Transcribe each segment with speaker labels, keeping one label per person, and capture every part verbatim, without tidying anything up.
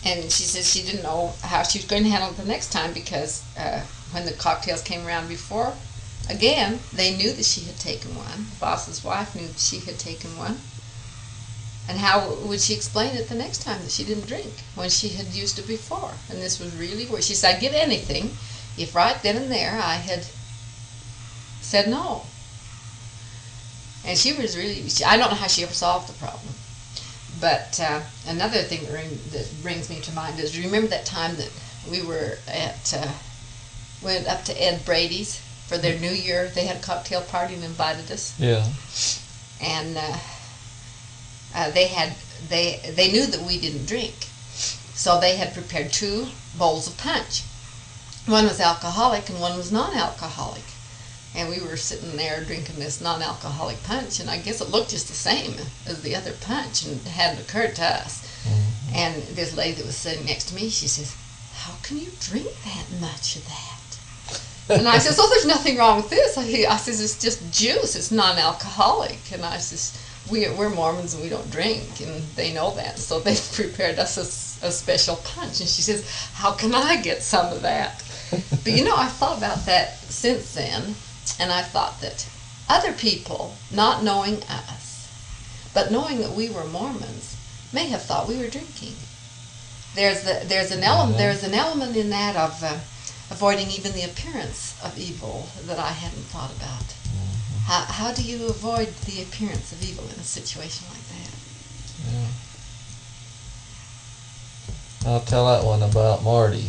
Speaker 1: and she says she didn't know how she was going to handle it the next time because uh, when the cocktails came around before, again, they knew that she had taken one. The boss's wife knew that she had taken one. And how would she explain it the next time that she didn't drink when she had used it before? And this was really where she said, I'd give anything if right then and there I had said no. And she was really, she, I don't know how she ever solved the problem. But uh, another thing that, ring, that brings me to mind is, remember that time that we were at, uh, went up to Ed Brady's for their New Year? They had a cocktail party and invited us.
Speaker 2: Yeah.
Speaker 1: And uh, uh, they had, they they knew that we didn't drink. So they had prepared two bowls of punch. One was alcoholic and one was non-alcoholic. And we were sitting there drinking this non-alcoholic punch, and I guess it looked just the same as the other punch, and it hadn't occurred to us. Mm-hmm. And this lady that was sitting next to me, she says, how can you drink that much of that? And I says, oh, there's nothing wrong with this. I, I says, it's just juice. It's non-alcoholic. And I says, we, we're Mormons and we don't drink, and they know that. So they prepared us a, a special punch. And she says, how can I get some of that? But you know, I've thought about that since then. And I thought that other people, not knowing us, but knowing that we were Mormons, may have thought we were drinking. There's the, there's an element there's an element in that of uh, avoiding even the appearance of evil that I hadn't thought about. Mm-hmm. How how do you avoid the appearance of evil in a situation like
Speaker 2: that? Yeah. I'll tell that one about Marty.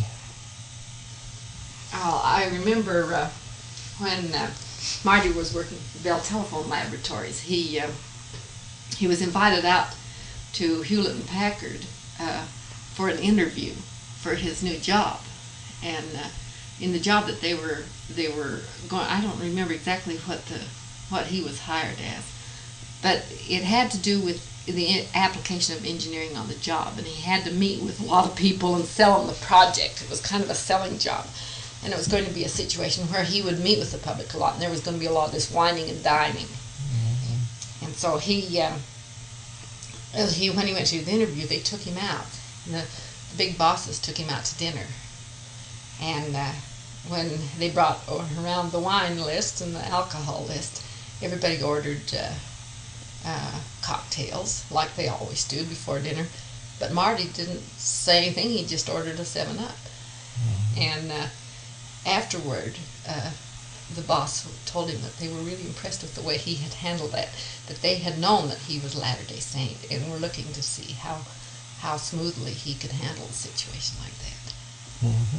Speaker 1: Oh, I remember. Uh, When uh, Marty was working at Bell Telephone Laboratories, he uh, he was invited out to Hewlett and Packard uh, for an interview for his new job, and uh, in the job that they were they were going, I don't remember exactly what the what he was hired as, but it had to do with the application of engineering on the job, and he had to meet with a lot of people and sell them the project. It was kind of a selling job. And it was going to be a situation where he would meet with the public a lot, and there was going to be a lot of this whining and dining. Mm-hmm. And so he, um, he, when he went to the interview, they took him out. And the, the big bosses took him out to dinner. And uh, when they brought around the wine list and the alcohol list, everybody ordered uh, uh, cocktails, like they always do before dinner. But Marty didn't say anything. He just ordered a seven up. Mm-hmm. And uh, afterward, uh, the boss told him that they were really impressed with the way he had handled that, that they had known that he was a Latter-day Saint, and were looking to see how how smoothly he could handle a situation like that.
Speaker 2: Mm-hmm.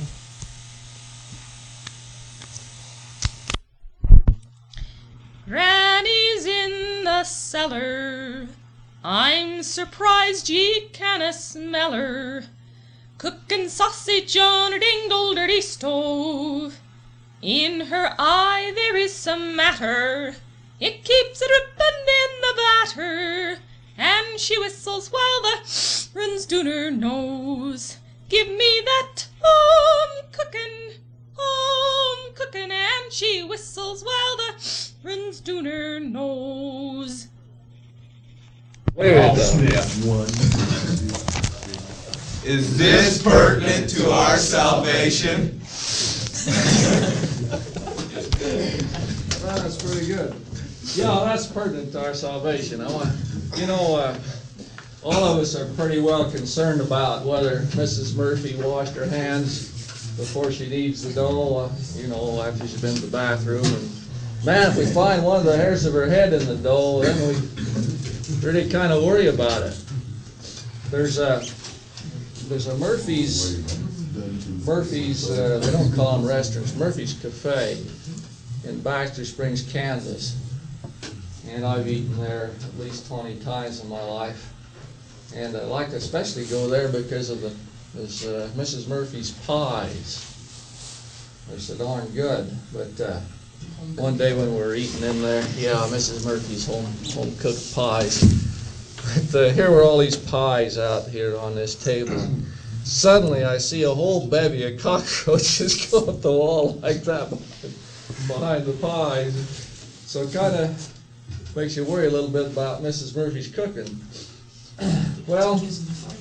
Speaker 3: Granny's in the cellar. I'm surprised ye canna smell her. Cooking sausage on her ding old dirty stove. In her eye there is some matter. It keeps dripping in the batter. And she whistles while the runs down her nose. Give me that home cooking, home cooking. And she whistles while the runs down her nose.
Speaker 4: Wait a minute. Is this pertinent to our salvation?
Speaker 5: Well, that's pretty good. Yeah, that's pertinent to our salvation. I want, you know, uh, all of us are pretty well concerned about whether Missus Murphy washed her hands before she kneads the dough, uh, you know, after she's been to the bathroom. And man, if we find one of the hairs of her head in the dough, then we really kind of worry about it. There's a There's a Murphy's, Murphy's, uh, they don't call them restaurants, Murphy's Cafe in Baxter Springs, Kansas. And I've eaten there at least twenty times in my life. And I like to especially go there because of the there's, uh, Missus Murphy's pies. They're so darn good. But uh, one day when we were eating in there, yeah, Missus Murphy's home, home cooked pies. But uh, here were all these pies out here on this table. Suddenly I see a whole bevy of cockroaches go up the wall like that behind the pies. So it kind of makes you worry a little bit about Missus Murphy's cooking. Well,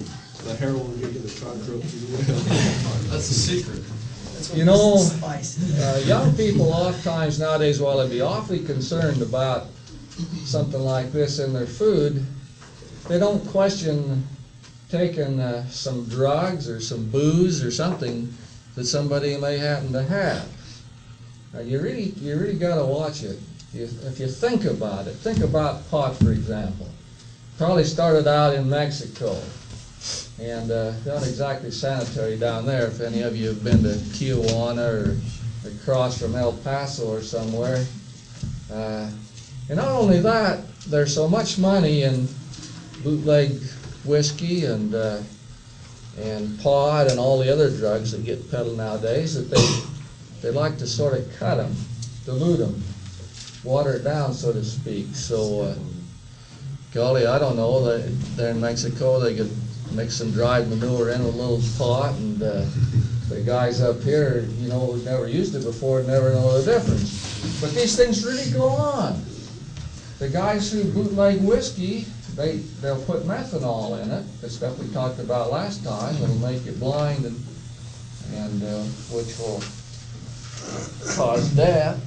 Speaker 6: the heroin you get a truck rope through.
Speaker 4: That's the secret.
Speaker 5: You know, uh, young people oftentimes nowadays, while they be awfully concerned about something like this in their food, they don't question taking uh, some drugs or some booze or something that somebody may happen to have. Now, you really, you really got to watch it. You, if you think about it, think about pot, for example. Probably started out in Mexico, and uh, not exactly sanitary down there. If any of you have been to Tijuana or across from El Paso or somewhere. Uh, and not only that, there's so much money in bootleg whiskey and uh, and pot and all the other drugs that get peddled nowadays that they they like to sort of cut them, dilute them, water it down, so to speak. So, uh, golly, I don't know. They, there in Mexico, they could mix some dried manure in with a little pot, and uh, the guys up here, you know, who've never used it before, never know the difference. But these things really go on. The guys who bootleg whiskey, they they'll put methanol in it, the stuff we talked about last time, that'll make you blind, and and uh, which will cause death.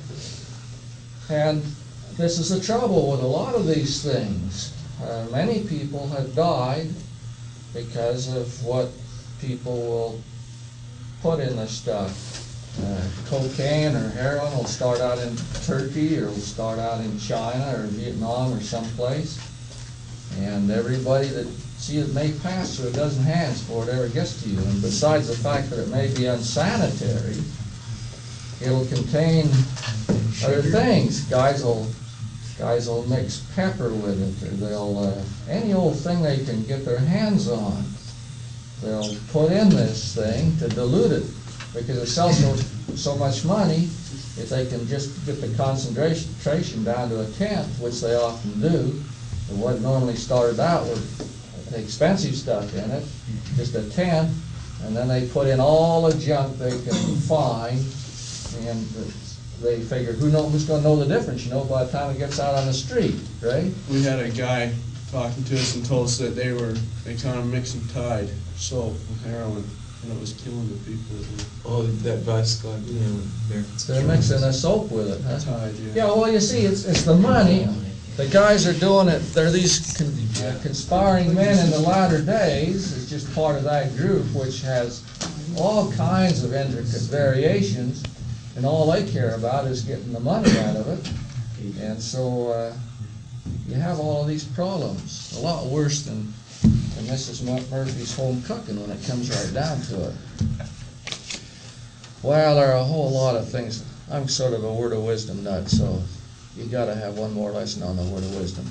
Speaker 5: And this is the trouble with a lot of these things. Uh, many people have died because of what people will put in this stuff. Uh, cocaine or heroin will start out in Turkey, or will start out in China or Vietnam or someplace. And everybody that sees it may pass through a dozen hands before it ever gets to you. And besides the fact that it may be unsanitary, it'll contain other things. Guys will guys will mix pepper with it, or they'll uh, any old thing they can get their hands on. They'll put in this thing to dilute it, because it sells so, so much money. If they can just get the concentration down to a tenth, which they often do, and what normally started out with expensive stuff in it, just a tenth, and then they put in all the junk they can find, and they figure who know who's going to know the difference, you know, by the time it gets out on the street, right?
Speaker 6: We had a guy talking to us and told us that they were, they kind of mixing Tide soap with heroin, and it was killing the people.
Speaker 4: Oh, that vice guy, you know, there.
Speaker 5: They're mixing a soap with it, huh?
Speaker 6: Tide, yeah.
Speaker 5: Yeah, well, you see, it's, it's the money. The guys are doing it, they're these con uh, conspiring men in the latter days. It's just part of that group, which has all kinds of intricate variations, and all they care about is getting the money out of it. And so uh, you have all of these problems, a lot worse than, than Missus Murphy's home cooking when it comes right down to it. Well, there are a whole lot of things. I'm sort of a word of wisdom nut, so you got to have one more lesson on the word of wisdom.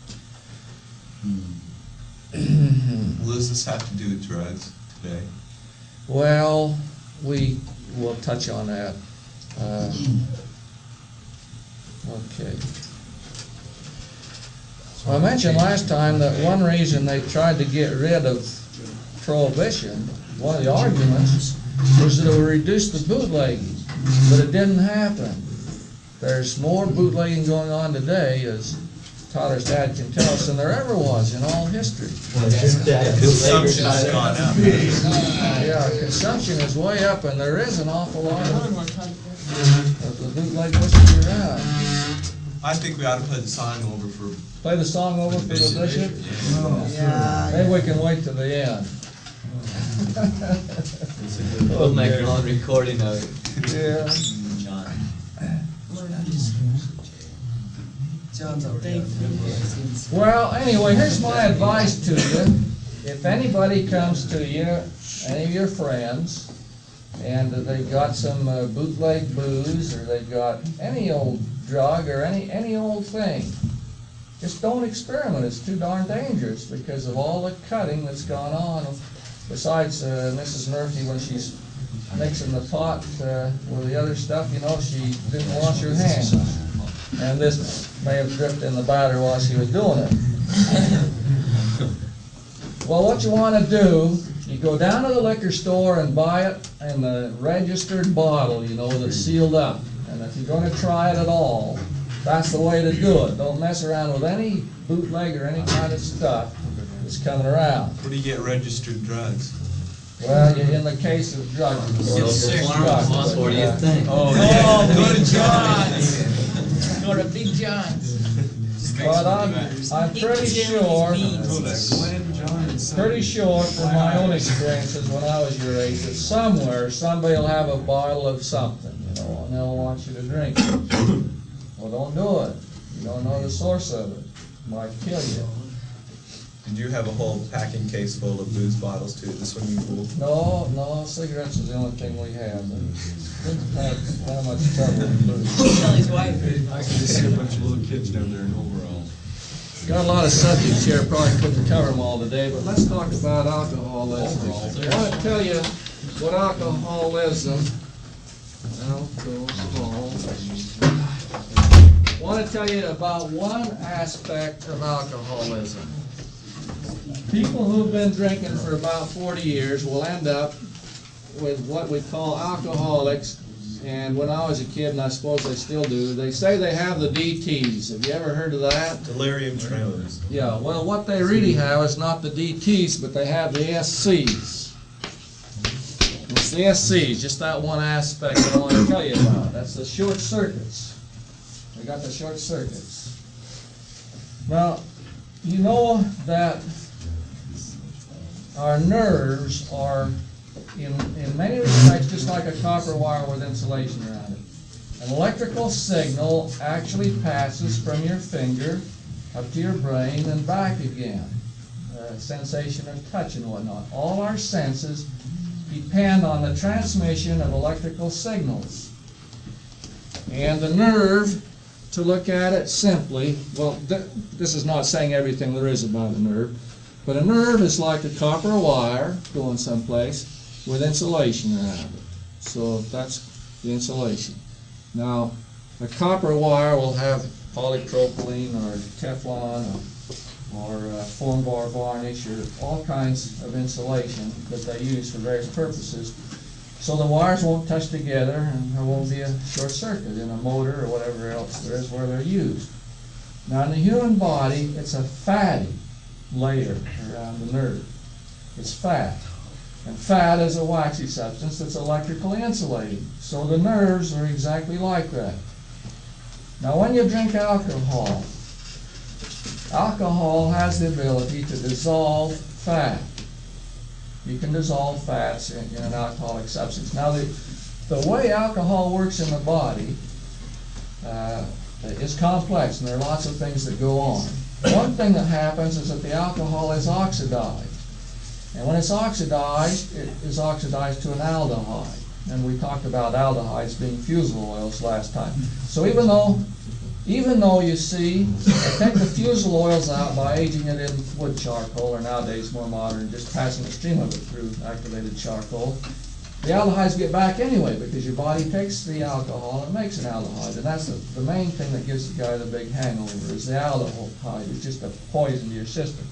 Speaker 7: What does this have to do with drugs today?
Speaker 5: Well, we will touch on that. Uh, okay. Well, I mentioned last time that one reason they tried to get rid of prohibition, one of the arguments, was that it would reduce the bootlegging, but it didn't happen. There's more bootlegging going on today, as Tyler's dad can tell us, than there ever was in all history.
Speaker 7: Consumption has gone up.
Speaker 5: Yeah, consumption is way up, and there is an awful lot of, of the bootleg whiskey around.
Speaker 7: I think we ought to play the song over for.
Speaker 5: Play the song over for the bishop?
Speaker 7: Yeah.
Speaker 5: Maybe we can wait till the end.
Speaker 8: We'll make our own recording of it.
Speaker 5: Yeah.
Speaker 8: John.
Speaker 5: Well, anyway, here's my advice to you. If anybody comes to you, any of your friends, and they've got some uh, bootleg booze, or they've got any old drug, or any, any old thing, just don't experiment. It's too darn dangerous because of all the cutting that's gone on. Besides, uh, Missus Murphy, when she's mixing the pot uh, with the other stuff, you know, she didn't wash her hands. And this may have dripped in the batter while she was doing it. Well, what you want to do, you go down to the liquor store and buy it in the registered bottle, you know, that's sealed up. And if you're going to try it at all, that's the way to do it. Don't mess around with any bootleg or any kind of stuff. is coming around.
Speaker 7: Where do you get registered drugs?
Speaker 5: Well, you- in the case of drugs, of course,
Speaker 8: Social
Speaker 5: it's
Speaker 8: Farm,
Speaker 5: drugs,
Speaker 8: what
Speaker 5: but,
Speaker 8: do you
Speaker 5: uh,
Speaker 8: think?
Speaker 7: Oh,
Speaker 9: Oh,
Speaker 7: Go
Speaker 9: Big
Speaker 7: to
Speaker 9: John's. Go to Big John's.
Speaker 5: But I'm, I'm pretty sure,
Speaker 7: Glenn John.
Speaker 5: pretty sure from my own experiences when I was your age, that somewhere, somebody will have a bottle of something, you know, and they'll want you to drink it. Well, don't do it. You don't know the source of it. It might kill you.
Speaker 7: Did you have a whole packing case full of booze bottles too at the swimming pool?
Speaker 5: No, no, cigarettes is the only thing we had. Didn't have, have much trouble with booze.
Speaker 9: Kelly's wife.
Speaker 4: I can just see a bunch of little kids down there in overalls.
Speaker 5: Got a lot of subjects here, probably couldn't cover them all today, but let's talk about alcoholism. I want to tell you what alcoholism, alcohol, I want to tell you about one aspect of alcoholism. People who've been drinking for about forty years will end up with what we call alcoholics. And when I was a kid, and I suppose they still do, they say they have the D Ts. Have you ever heard of that?
Speaker 7: Delirium tremens.
Speaker 5: Yeah, well, what they really have is not the D Ts, but they have the S Cs. It's the S Cs, just that one aspect I want to tell you about. That's the short circuits. They got the short circuits. Now, you know that our nerves are, in, in many respects, just like a copper wire with insulation around it. An electrical signal actually passes from your finger up to your brain and back again. A sensation of touch and whatnot. All our senses depend on the transmission of electrical signals. And the nerve, to look at it simply, well, th this is not saying everything there is about a nerve, but a nerve is like a copper wire going someplace with insulation around it. So that's the insulation. Now, a copper wire will have polypropylene or Teflon or, or uh, foam bar varnish or all kinds of insulation that they use for various purposes. So the wires won't touch together and there won't be a short circuit in a motor or whatever else there is where they're used. Now in the human body, it's a fatty layer around the nerve. It's fat. And fat is a waxy substance that's electrically insulating. So the nerves are exactly like that. Now when you drink alcohol, alcohol has the ability to dissolve fat. You can dissolve fats in, in an alcoholic substance. Now the, the way alcohol works in the body uh, is complex, and there are lots of things that go on. One thing that happens is that the alcohol is oxidized. And when it's oxidized, it is oxidized to an aldehyde. And we talked about aldehydes being fusel oils last time. So even though, even though you see, they take the fusel oils out by aging it in wood charcoal, or nowadays more modern, just passing a stream of it through activated charcoal, the aldehydes get back anyway because your body takes the alcohol and makes an aldehyde. And that's the, the main thing that gives the guy the big hangover is the aldehyde. It's just a poison to your system.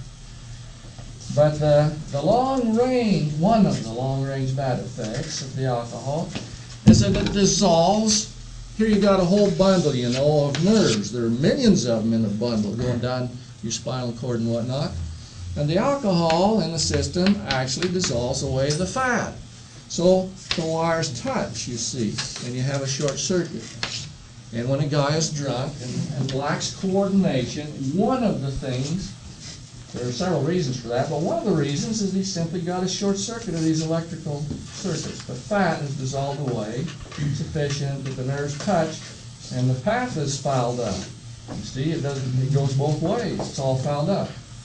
Speaker 5: But the, the long range, one of the long range bad effects of the alcohol is that it dissolves. Here you got a whole bundle, you know, of nerves. There are millions of them in a bundle going down your spinal cord and whatnot. And the alcohol in the system actually dissolves away the fat. So the wires touch, you see, and you have a short circuit. And when a guy is drunk and, and lacks coordination, one of the things, there are several reasons for that, but one of the reasons is he simply got a short circuit of these electrical circuits. The fat is dissolved away, sufficient that the nerves touch, and the path is fouled up. You see, it doesn't. It goes both ways. It's all fouled up.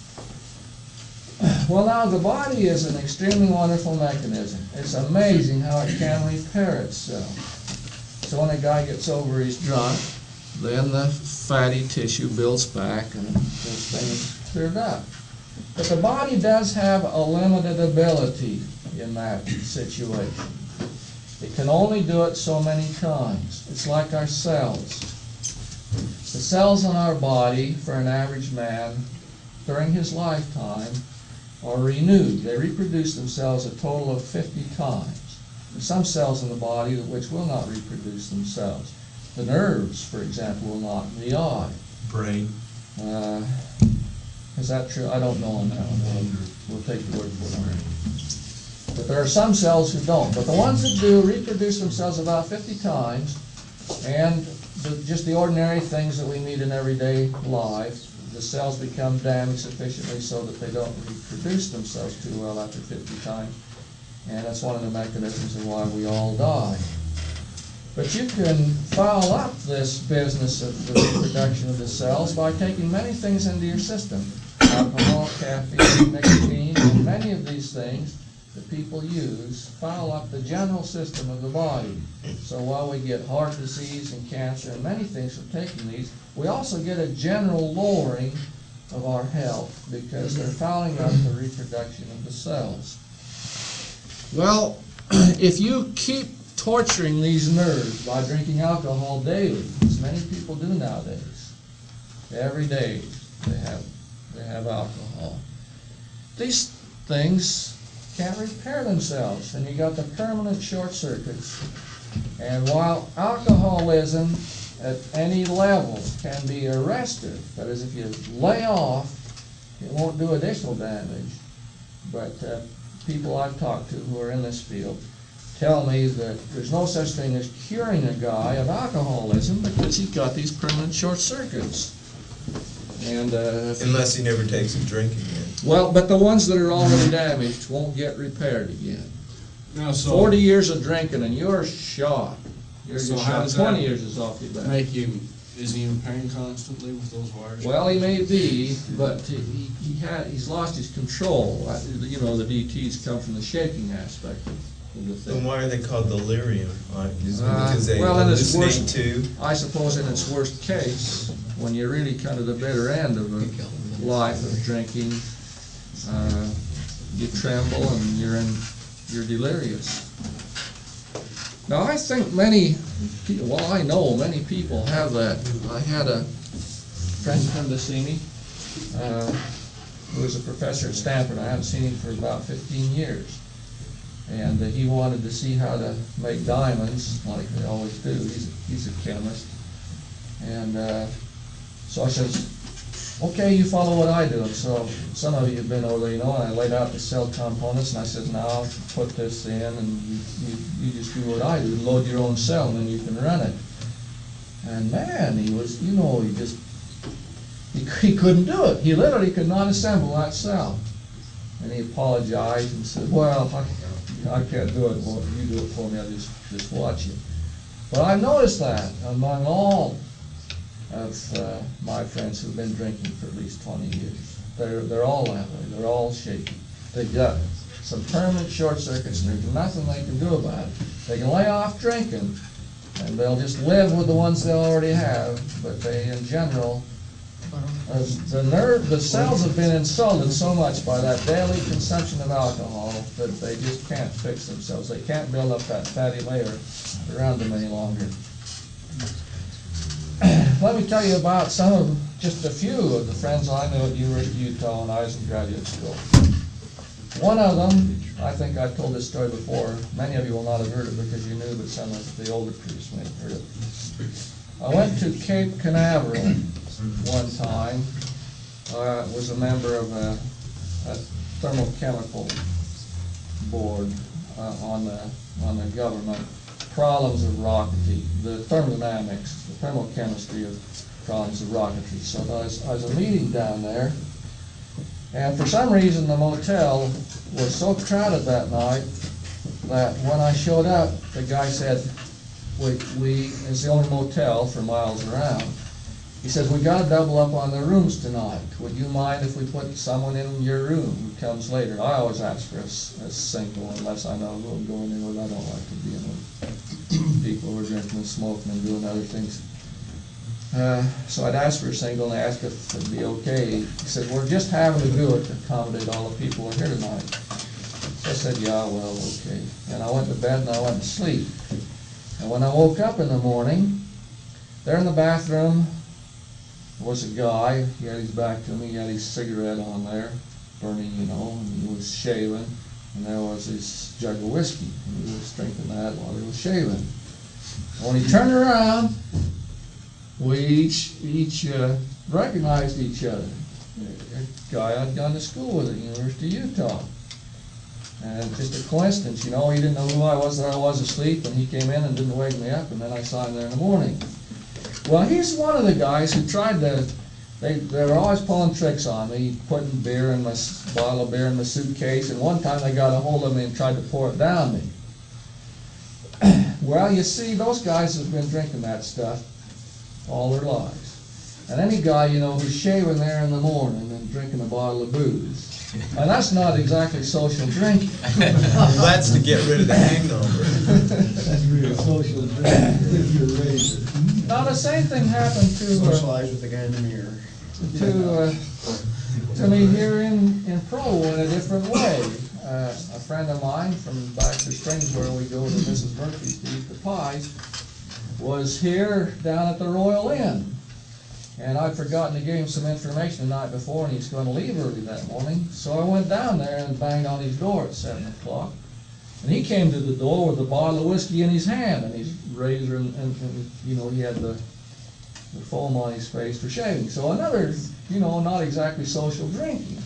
Speaker 5: Well, now the body is an extremely wonderful mechanism. It's amazing how it can repair itself. So when a guy gets over he's drunk, then the fatty tissue builds back and this thing is cleared up. But the body does have a limited ability in that situation. It can only do it so many times. It's like our cells. The cells in our body, for an average man, during his lifetime, are renewed. They reproduce themselves a total of fifty times. There's some cells in the body which will not reproduce themselves. The nerves, for example, will not. The eye.
Speaker 7: Brain.
Speaker 5: Uh, Is that true? I don't know on that one. We'll take your word for it. But there are some cells who don't. But the ones that do reproduce themselves about fifty times, and the, just the ordinary things that we meet in everyday life, the cells become damaged sufficiently so that they don't reproduce themselves too well after fifty times. And that's one of the mechanisms of why we all die. But you can foul up this business of the reproduction of the cells by taking many things into your system. Alcohol, caffeine, nicotine, and many of these things that people use foul up the general system of the body. So while we get heart disease and cancer and many things from taking these, we also get a general lowering of our health because they're fouling up the reproduction of the cells. Well, if you keep torturing these nerves by drinking alcohol daily, as many people do nowadays, every day they have they have alcohol, these things can't repair themselves, and you got the permanent short circuits. And while alcoholism at any level can be arrested, that is, if you lay off, it won't do additional damage. But uh, people I've talked to who are in this field tell me that there's no such thing as curing a guy of alcoholism because he's got these permanent short circuits. And uh,
Speaker 7: Unless he never takes a drink again.
Speaker 5: well, but the ones that are already damaged won't get repaired again.
Speaker 4: Now, so
Speaker 5: Forty years of drinking and you're shot. You're
Speaker 4: So
Speaker 5: just
Speaker 4: how
Speaker 5: shot.
Speaker 4: does
Speaker 5: Twenty
Speaker 4: that
Speaker 5: years is off your back.
Speaker 4: make him, is he in pain constantly with those wires?
Speaker 5: Well, he may be, but he, he had, he's lost his control. Uh, You know, the D Ts come from the shaking aspect of the
Speaker 7: Then
Speaker 5: thing.
Speaker 7: why are they called delirium? Like, is it
Speaker 5: Uh,
Speaker 7: because they
Speaker 5: well, in its
Speaker 7: hallucinate
Speaker 5: worst-
Speaker 7: too?
Speaker 5: I suppose in its worst case, when you're really kind of the bitter end of a life of drinking, uh, you tremble and you're in, you're delirious. Now, I think many people, well, I know many people have that. I had a friend come to see me, uh, who was a professor at Stanford. I haven't seen him for about fifteen years. And uh, he wanted to see how to make diamonds, like they always do. He's a, he's a chemist. And uh, so I says, okay, you follow what I do. And so some of you have been over there, you know, and I laid out the cell components, and I said, now put this in, and you, you, you just do what I do, load your own cell, and then you can run it. And man, he was, you know, he just, he, he couldn't do it. He literally could not assemble that cell. And he apologized and said, well, I, I can't do it. Well, you do it for me, I'll just, just watch you. But I've noticed that among all of uh, my friends who've been drinking for at least twenty years. They're, they're all that way. They're all shaky. They've got some permanent short circuits, and there's nothing they can do about it. They can lay off drinking, and they'll just live with the ones they already have, but they, in general, uh, the nerve, the cells have been insulted so much by that daily consumption of alcohol that they just can't fix themselves. They can't build up that fatty layer around them any longer. Let me tell you about some of, just a few of the friends I knew at University of Utah when I was in graduate school. One of them, I think I've told this story before, many of you will not have heard it because you knew, but some of the older crews may have heard it. I went to Cape Canaveral one time. I was a member of a, a thermochemical board uh, on the on the government. Problems of rocketry, the thermodynamics, the thermochemistry of problems of rocketry. So there was, there was a meeting down there, and for some reason the motel was so crowded that night that when I showed up, the guy said, we, we it's the only motel for miles around. He says, we got to double up on the rooms tonight. Would you mind if we put someone in your room who comes later? I always ask for a, a single unless I know who I'm going in with. I don't like to be in with people who are drinking and smoking and doing other things. Uh, so I'd ask for a single and ask if it'd be okay. He said, we're just having to do it to accommodate all the people who are here tonight. So I said, yeah, well, okay. And I went to bed and I went to sleep. And when I woke up in the morning, there in the bathroom was a guy. He had his back to me, he had his cigarette on there, burning, you know, and he was shaving, and there was his jug of whiskey, and he was drinking that while he was shaving. When he turned around, we each, each uh, recognized each other. a guy I'd gone to school with at the University of Utah. And just a coincidence, you know, he didn't know who I was, that I was asleep, and he came in and didn't wake me up, and then I saw him there in the morning. Well, he's one of the guys who tried to, they, they were always pulling tricks on me, putting beer in my, s- bottle of beer in my suitcase, and one time they got a hold of me and tried to pour it down me. Well, you see, those guys have been drinking that stuff all their lives. And any guy, you know, who's shaving there in the morning and drinking a bottle of booze, and that's not exactly social drinking.
Speaker 7: Well, that's to get rid of the hangover.
Speaker 10: That's real social drink, if you're raised.
Speaker 5: Now, the same thing happened to, uh,
Speaker 10: Socialize with the guy in the mirror.
Speaker 5: to, uh, to me here in, in Provo in a different way. Uh, a friend of mine from Baxter Springs, where we go to Missus Murphy's to eat the pies, was here down at the Royal Inn. And I'd forgotten to give him some information the night before, and he's going to leave early that morning. So I went down there and banged on his door at seven o'clock. And he came to the door with a bottle of whiskey in his hand, and his razor, and, and, and you know, he had the, the foam on his face for shaving. So another, you know, not exactly social drinking.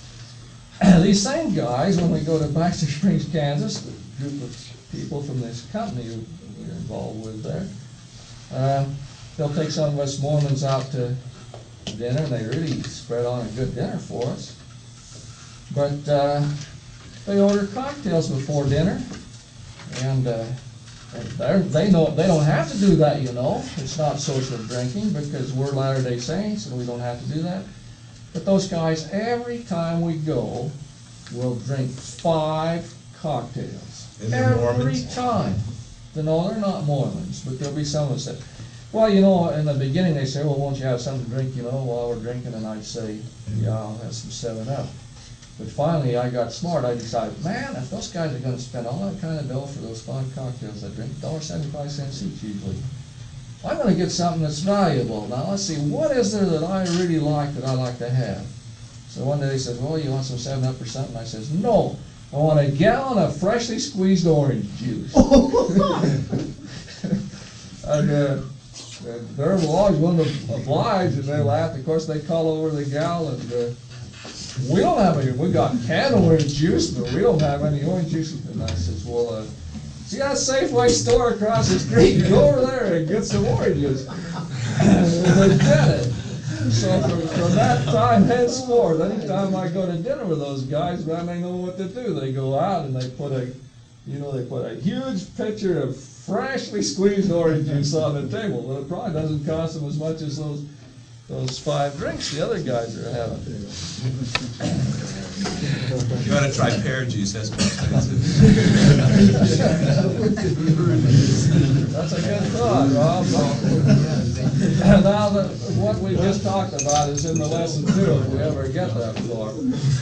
Speaker 5: These same guys, when we go to Baxter Springs, Kansas, the group of people from this company who we're involved with there, uh, they'll take some of us Mormons out to dinner, and they really spread on a good dinner for us. But uh, they order cocktails before dinner, and uh, they're, they know they don't have to do that, you know. It's not social drinking because we're Latter-day Saints and we don't have to do that. But those guys, every time we go, will drink five cocktails.
Speaker 7: And they're
Speaker 5: every
Speaker 7: Mormons?
Speaker 5: time. No, they're not Mormons, but there'll be some of us that, well, you know, in the beginning they say, well, won't you have something to drink, you know, while we're drinking? And I'd say, yeah, I'll have some seven up. But finally I got smart. I decided, man, if those guys are going to spend all that kind of dough for those five cocktails, I drink one dollar and seventy-five cents each usually, I'm going to get something that's valuable. Now let's see, what is there that I really like that I like to have? So one day he says, well, you want some seven up or something? I says, no, I want a gallon of freshly squeezed orange juice. And uh, they're always one to oblige, and they laugh. Of course, they call over the gal, and uh, we don't have any, we got canned orange juice, but we don't have any orange juice. And I says, well, uh, see that Safeway store across the street? Go over there and get some oranges. And they did it. So from, from that time henceforth, anytime I go to dinner with those guys, man, they know what to do. They go out and they put a, you know, they put a huge pitcher of freshly squeezed orange juice on the table. But it probably doesn't cost them as much as those those five drinks the other guys are having.
Speaker 7: You ought to try pear juice, that's more expensive.
Speaker 5: That's a good thought, Rob. Now, the, what we just talked about is in the lesson too, if we ever get that far.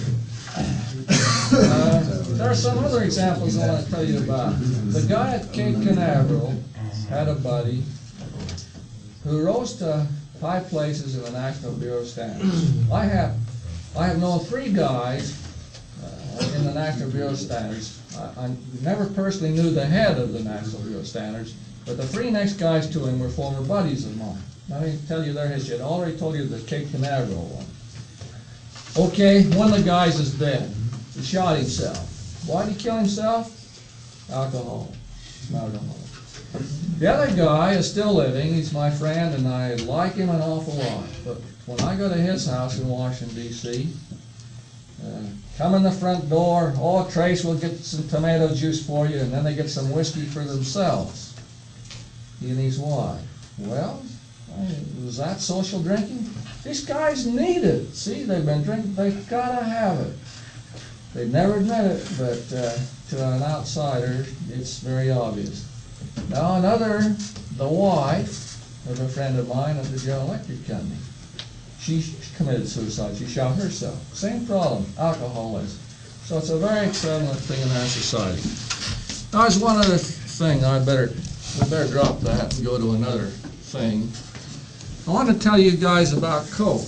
Speaker 5: Uh, there are some other examples I want to tell you about. The guy at Cape Canaveral had a buddy who rose to high places in the National Bureau of Standards. I have, I have known three guys uh, in the National Bureau of Standards. I, I never personally knew the head of the National Bureau of Standards, but the three next guys to him were former buddies of mine. Let me tell you their history. I already told you the Cape Canaveral one. Okay, one of the guys is dead. He shot himself. Why did he kill himself? Alcohol. Alcohol. The other guy is still living. He's my friend, and I like him an awful lot. But when I go to his house in Washington, D C, uh, come in the front door, oh, Trace will get some tomato juice for you, and then they get some whiskey for themselves. He and his wife. Well, I- was that social drinking? These guys need it. See, they've been drinking, they've got to have it. They never admit it, but uh, to an outsider, it's very obvious. Now another, the wife of a friend of mine at the General Electric Company, she committed suicide. She shot herself. Same problem, alcoholism. So it's a very prevalent thing in our society. Now there's one other thing. I better, we better drop that and go to another thing. I want to tell you guys about Coke.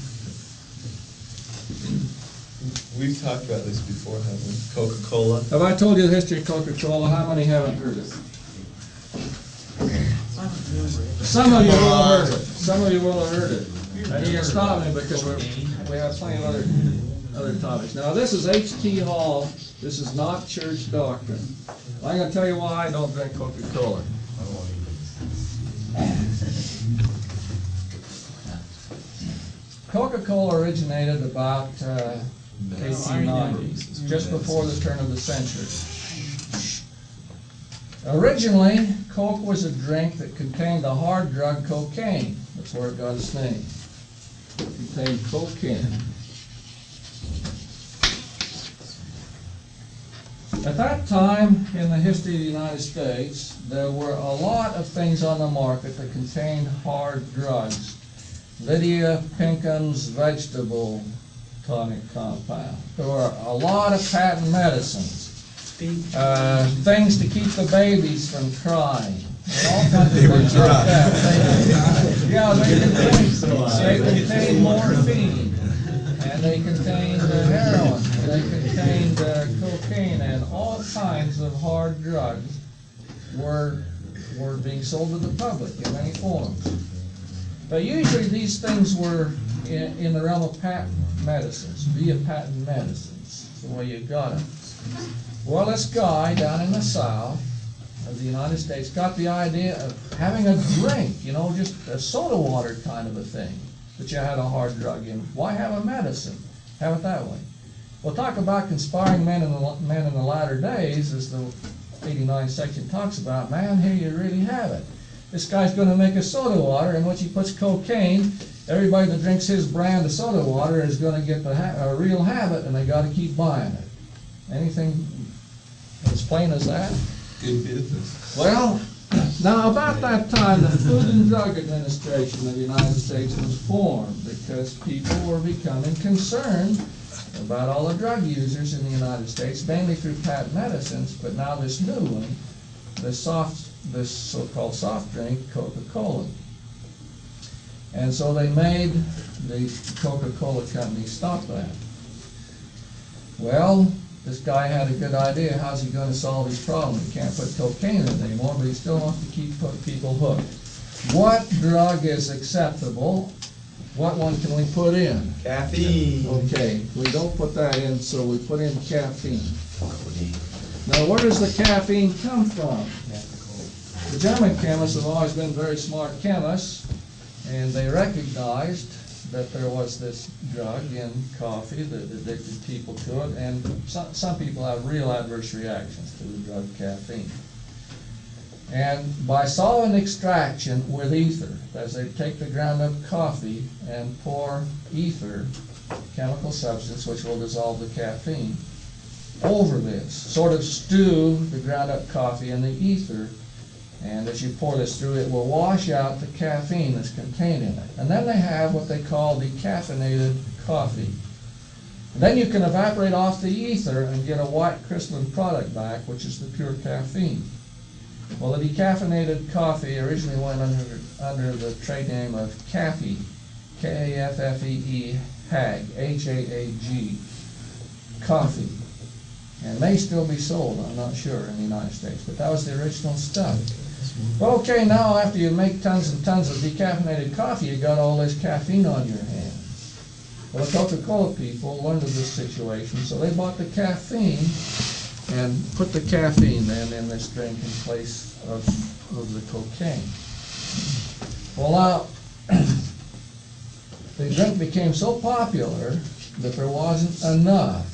Speaker 7: We've talked about this before, haven't we? Coca-Cola.
Speaker 5: Have I told you the history of Coca-Cola? How many haven't heard it? Some of you will have heard it. Some of you will have heard it. And you can stop me because we're, we have plenty of other, other topics. Now, this is H T Hall. This is not church doctrine. I'm going to tell you why I don't drink Coca-Cola. Coca-Cola originated about uh, eighteen ninety, just before the turn of the century. Originally, Coke was a drink that contained the hard drug cocaine. That's where it got its name. It contained cocaine. At that time in the history of the United States, there were a lot of things on the market that contained hard drugs. Lydia Pinkham's vegetable tonic compound. There were a lot of patent medicines. Uh, things to keep the babies from crying. And all kinds of things like that. They, yeah, they contained, they contained morphine. And they contained uh, heroin. They contained uh, cocaine, and all kinds of hard drugs were, were being sold to the public in many forms. But usually these things were in, in the realm of patent medicines, via patent medicines. That's the way you got them. Well, this guy down in the south of the United States got the idea of having a drink, you know, just a soda water kind of a thing, but you had a hard drug in. Why have a medicine? Have it that way. Well, talk about conspiring men in the, men in the latter days, as the eighty-nine section talks about. Man, here you really have it. This guy's going to make a soda water in which he puts cocaine. Everybody that drinks his brand of soda water is going to get the ha a real habit, and they got to keep buying it. Anything as plain as that?
Speaker 7: Good business.
Speaker 5: Well, now about that time, the Food and Drug Administration of the United States was formed because people were becoming concerned about all the drug users in the United States, mainly through patent medicines, but now this new one, this soft, this so-called soft drink, Coca-Cola. And so they made the Coca-Cola company stop that. Well, this guy had a good idea. How's he going to solve his problem? He can't put cocaine in it anymore, but he still wants to keep people hooked. What drug is acceptable? What one can we put in?
Speaker 7: Caffeine.
Speaker 5: Okay, we don't put that in, so we put in caffeine. Now, where does the caffeine come from? The German chemists have always been very smart chemists, and they recognized that there was this drug in coffee that addicted people to it, and some, some people have real adverse reactions to the drug caffeine. And by solvent extraction with ether, as they take the ground up coffee and pour ether, chemical substance which will dissolve the caffeine, over this, sort of stew the ground up coffee in the ether, and as you pour this through, it will wash out the caffeine that's contained in it. And then they have what they call decaffeinated coffee. And then you can evaporate off the ether and get a white crystalline product back, which is the pure caffeine. Well, the decaffeinated coffee originally went under, under the trade name of Kaffee, K A F F E E, Hag, H A A G, coffee. And may still be sold, I'm not sure, in the United States, but that was the original stuff. Well, okay, now after you make tons and tons of decaffeinated coffee, you got all this caffeine on your hands. Well, the Coca-Cola people learned of this situation, so they bought the caffeine and put the caffeine then in this drink in place of, of the cocaine. Well, now, the drink became so popular that there wasn't enough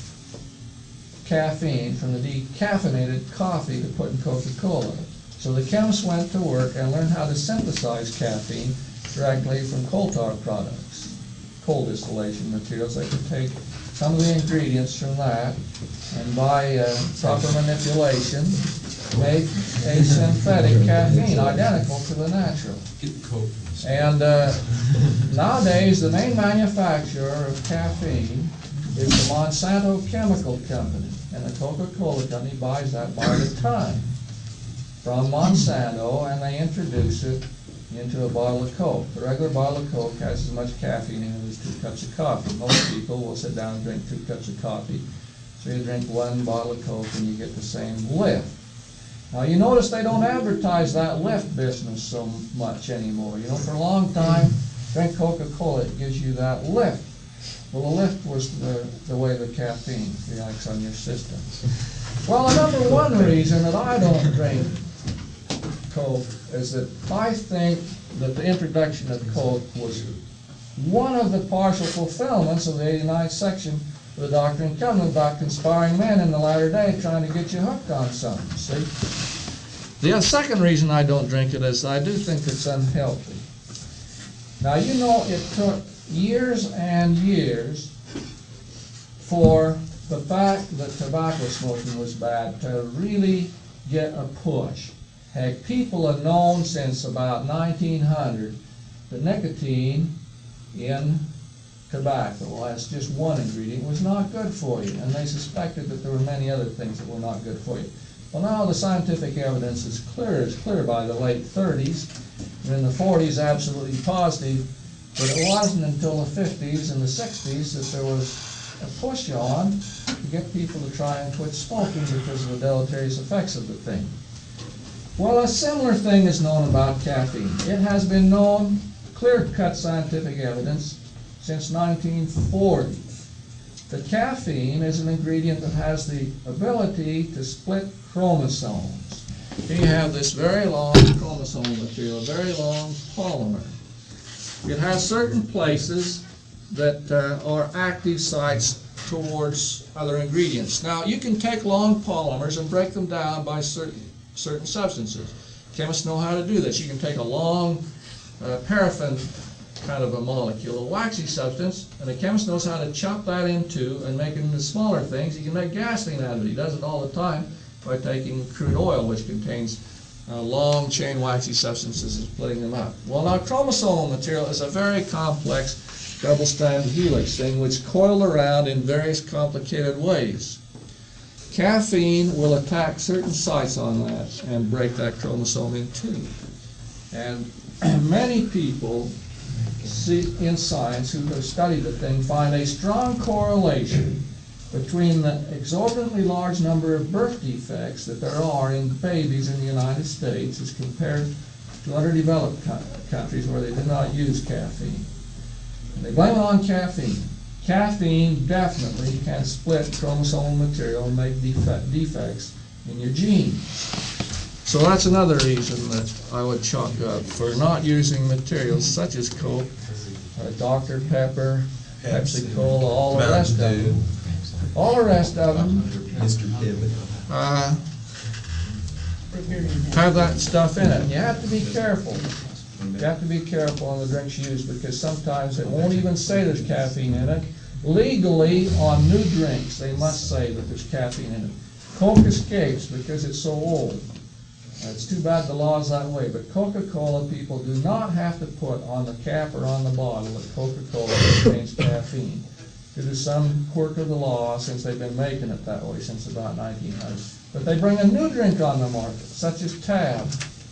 Speaker 5: caffeine from the decaffeinated coffee to put in Coca-Cola. So the chemists went to work and learned how to synthesize caffeine directly from coal tar products, coal distillation materials. They could take some of the ingredients from that and by uh, proper manipulation make a synthetic caffeine identical to the natural. And uh, nowadays the main manufacturer of caffeine is the Monsanto Chemical Company, and the Coca-Cola Company buys that by the ton from Monsanto, and they introduce it into a bottle of Coke. The regular bottle of Coke has as much caffeine in it as two cups of coffee. Most people will sit down and drink two cups of coffee. So you drink one bottle of Coke and you get the same lift. Now you notice they don't advertise that lift business so much anymore. You know, for a long time, drink Coca-Cola, it gives you that lift. Well, the lift was the, the way the caffeine reacts on your system. Well, the number one reason that I don't drink Coke is that I think that the introduction of Coke was one of the partial fulfillments of the eighty-ninth section of the Doctrine and Covenant about conspiring men in the latter day trying to get you hooked on something, see? The second reason I don't drink it is I do think it's unhealthy. Now, you know, it took years and years for the fact that tobacco smoking was bad to really get a push. Heck, people have known since about nineteen hundred that nicotine in tobacco, well, that's just one ingredient, was not good for you, and they suspected that there were many other things that were not good for you. Well, now the scientific evidence is clear, it's clear by the late thirties, and in the forties absolutely positive, but it wasn't until the fifties and the sixties that there was a push on to get people to try and quit smoking because of the deleterious effects of the thing. Well, a similar thing is known about caffeine. It has been known, clear-cut scientific evidence, since nineteen forty. that caffeine is an ingredient that has the ability to split chromosomes. Here you have this very long chromosome material, a very long polymer. It has certain places that uh, are active sites towards other ingredients. Now, you can take long polymers and break them down by certain, certain substances. Chemists know how to do this. You can take a long uh, paraffin kind of a molecule, a waxy substance, and a chemist knows how to chop that into and make it into smaller things. You can make gasoline out of it. He does it all the time by taking crude oil, which contains uh, long chain waxy substances, and splitting them up. Well, now chromosomal material is a very complex double-stranded helix thing which coil around in various complicated ways. Caffeine will attack certain sites on that and break that chromosome in two. And many people see, in science who have studied the thing find a strong correlation between the exorbitantly large number of birth defects that there are in babies in the United States as compared to underdeveloped co countries where they do not use caffeine. And they blame it on caffeine. Caffeine definitely can split chromosomal material and make defe defects in your genes. So that's another reason that I would chalk up for not using materials such as Coke, uh, Doctor Pepper, Pepsi, Pepsi Cola, all the rest of them. All the rest of them uh, have that stuff in it. And you have to be careful. You have to be careful on the drinks used because sometimes it won't even say there's caffeine in it. Legally, on new drinks, they must say that there's caffeine in it. Coke escapes because it's so old. It's too bad the law is that way, but Coca-Cola people do not have to put on the cap or on the bottle that Coca-Cola contains caffeine. Due to some quirk of the law, since they've been making it that way since about nineteen hundred. But they bring a new drink on the market, such as Tab.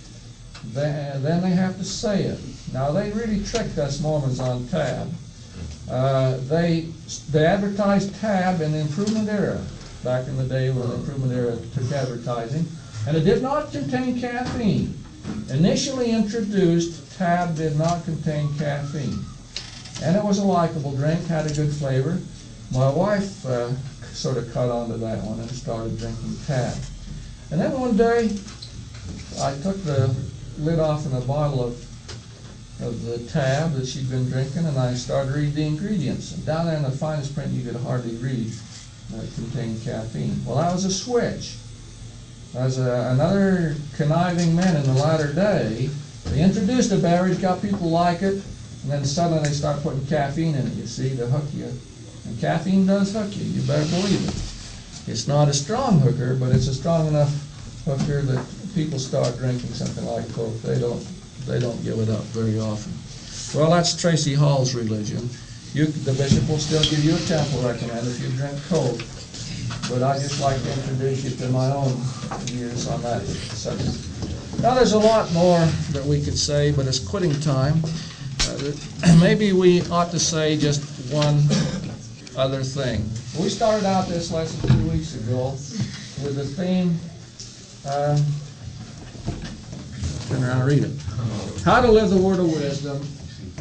Speaker 5: Then, then they have to say it. Now, they really tricked us Mormons on Tab. Uh, they, they advertised Tab in the Improvement Era, back in the day when the Improvement Era took advertising. And it did not contain caffeine. Initially introduced, Tab did not contain caffeine. And it was a likable drink, had a good flavor. My wife uh, sort of caught on to that one and started drinking Tab. And then one day, I took the lid off in a bottle of, of the Tab that she'd been drinking, and I started reading the ingredients. And down there in the finest print, you could hardly read that it contained caffeine. Well, that was a switch. As a, another conniving men in the latter day, they introduced a beverage, got people to like it, and then suddenly they start putting caffeine in it, you see, to hook you. And caffeine does hook you, you better believe it. It's not a strong hooker, but it's a strong enough hooker that people start drinking something like Coke. They don't, they don't give it up very often. Well, that's Tracy Hall's religion. You, the bishop will still give you a temple recommend if you drink Coke. But I'd just like to introduce you to my own views on that subject. Now, there's a lot more that we could say, but it's quitting time. Uh, maybe we ought to say just one other thing. We started out this lesson two weeks ago with the theme, uh, turn around and read it. How to live the word of wisdom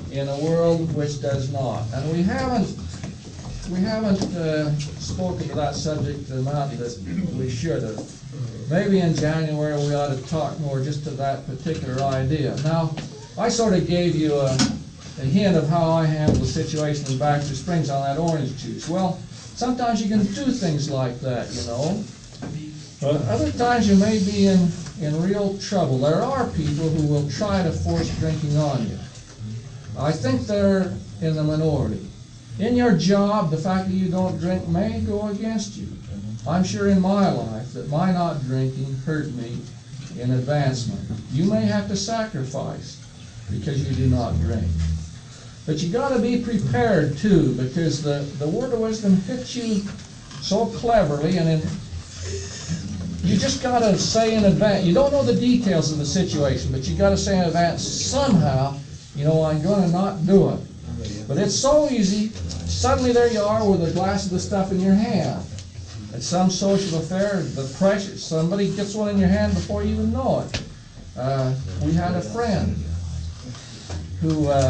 Speaker 5: in a world which does not. And we haven't, we haven't uh, spoken to that subject the amount that we should have. Maybe in January we ought to talk more just to that particular idea. Now, I sort of gave you a, a hint of how I handle the situation in Baxter Springs on that orange juice. Well, sometimes you can do things like that, you know. But other times you may be in, in real trouble. There are people who will try to force drinking on you. I think they're in the minority. In your job, the fact that you don't drink may go against you. I'm sure in my life that my not drinking hurt me in advancement. You may have to sacrifice because you do not drink. But you got to be prepared too, because the, the word of wisdom hits you so cleverly, and in, you just got to say in advance. You don't know the details of the situation, but you got to say in advance, somehow, you know, I'm going to not do it. But it's so easy. Suddenly there you are with a glass of the stuff in your hand. At some social affair, the pressure, somebody gets one in your hand before you even know it. Uh, we had a friend who, uh,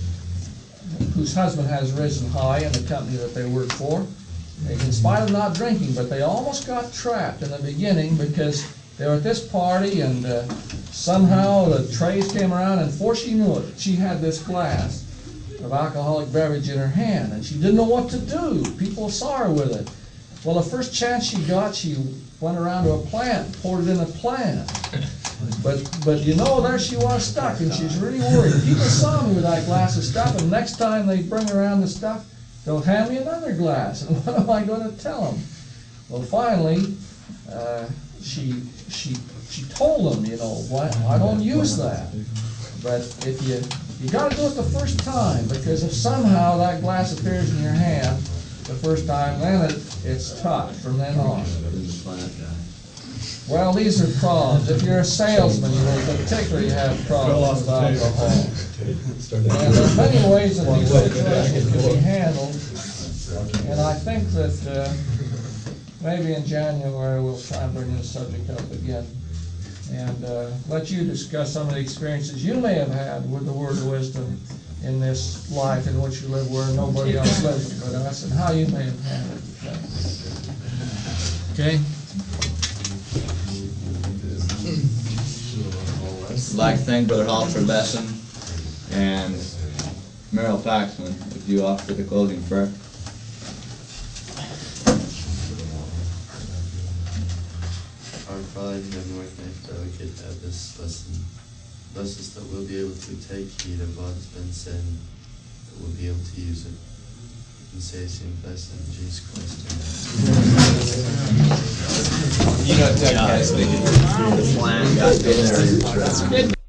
Speaker 5: whose husband has risen high in the company that they work for, in spite of not drinking, but they almost got trapped in the beginning because they were at this party, and uh, somehow the trays came around, and before she knew it, she had this glass of alcoholic beverage in her hand, and she didn't know what to do. People saw her with it. Well, the first chance she got, she went around to a plant, poured it in a plant. But, but you know, there she was stuck, and she's really worried. People saw me with that glass of stuff, and next time they bring around the stuff, they'll hand me another glass. And what am I going to tell them? Well, finally, uh, she, she, she told them, you know, what, I don't use that. But if you, you got to do it the first time, because if somehow that glass appears in your hand the first time, then it, it's tough from then on. Well, these are problems. If you're a salesman, you will particularly have problems with alcohol. And there are many ways that these situations can be handled. And I think that uh, maybe in January we'll try and bring this subject up again and uh, let you discuss some of the experiences you may have had with the word of wisdom in this life in which you live, where nobody else lives but us, and how you may have handled the thing. Okay?
Speaker 8: I'd like to thank Brother Hall for a lesson, and Merrill Paxman, if you offer the closing prayer.
Speaker 11: Our Father in heaven, we thank you that we could have this lesson. Bless us that we'll be able to take heed of what has been said, that we'll be able to use it. And say it's in blessed in Jesus Christ.
Speaker 8: You know, Doug has been the plan, got been there.